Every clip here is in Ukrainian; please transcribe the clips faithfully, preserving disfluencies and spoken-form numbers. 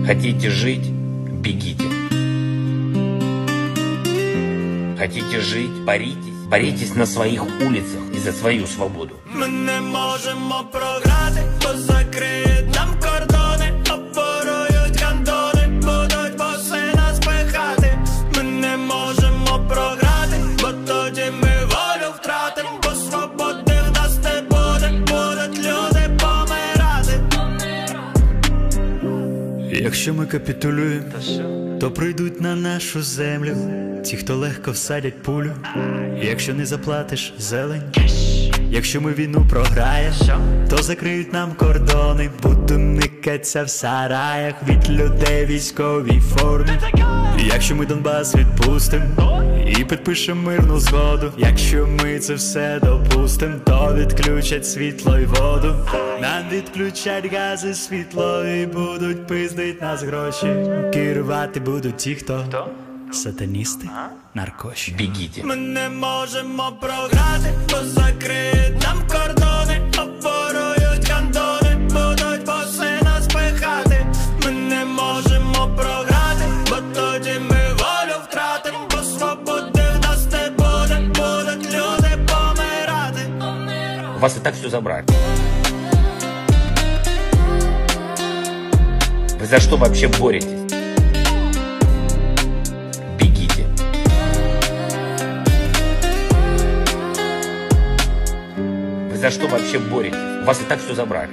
Хотите жить? Бегите. Хотите жить? Боритесь. Боритесь на своих улицах и за свою свободу. Ми не можемо програти, бо закриють нам кордони, оборують гандони, будуть боси нас пихати. Ми не можемо програти, бо тоді ми волю втратим, бо свободи в нас не буде, будуть люди помирати. Якщо ми капітулюємо, то прийдуть на нашу землю ті, хто легко всадять пулю. Якщо не заплатиш зелень, якщо ми війну програємо, то закриють нам кордони, будемо никаться в сараях від людей в військовій формі. Якщо ми Донбас відпустим і підпишем мирну згоду, якщо ми це все допустим, то відключать світло й воду. Нам відключать гази, світло і будуть пиздить нас гроші. Керувати будуть ті, хто сатаністи, наркоші. Бегите. Ми не можемо програти, бо закриють нам кордони, оборують гандони, будуть боси нас пихати. Ми не можемо програти, бо тоді ми волю втратим, бо свободи в нас не буде, будуть люди помирати. У вас и так все забрали. Вы за что вообще боретесь? Бегите. Вы за что вообще боретесь? У вас и так все забрали.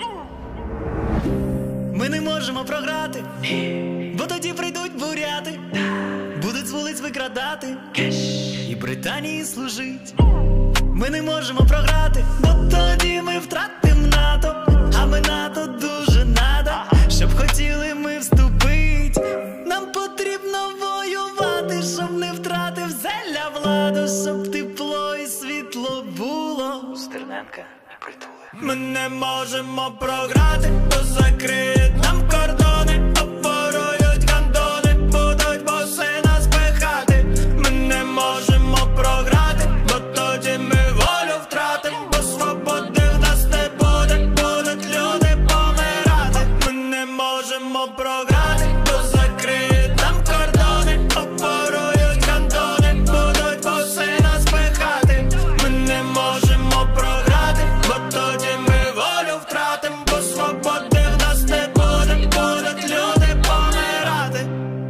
Ми не можемо програти, бо тоді прийдуть буряти, будуть з вулиць викрадати і Британії служить. Ми не можемо програти, бо тоді ми втратим НАТО, а ми НАТО дуже надо, щоб хотіли ми вступить. Нам потрібно воювати, щоб не втратив зелля владу, щоб тепло і світло було. Стерненка не притули. Ми не можемо програти, бо закриють нам кордони, оборують гандони, будуть боси нас пихати. Ми не можемо програти, бо тоді ми волю втратим, бо свободи в нас не буде, будуть люди помирати. Ми не можемо програти, бо закриють нам кордони, оборують гандони, будуть боси нас пихати. Ми не можемо програти, бо тоді ми волю втратим, бо свободи в нас не буде, будуть люди помирати.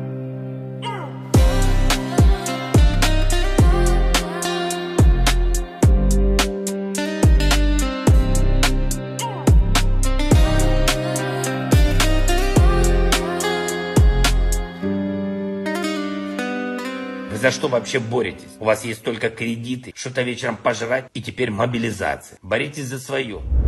Вы за что вообще боретесь? У вас есть только кредиты, что-то вечером пожрать и теперь мобилизация. Боритесь за свое.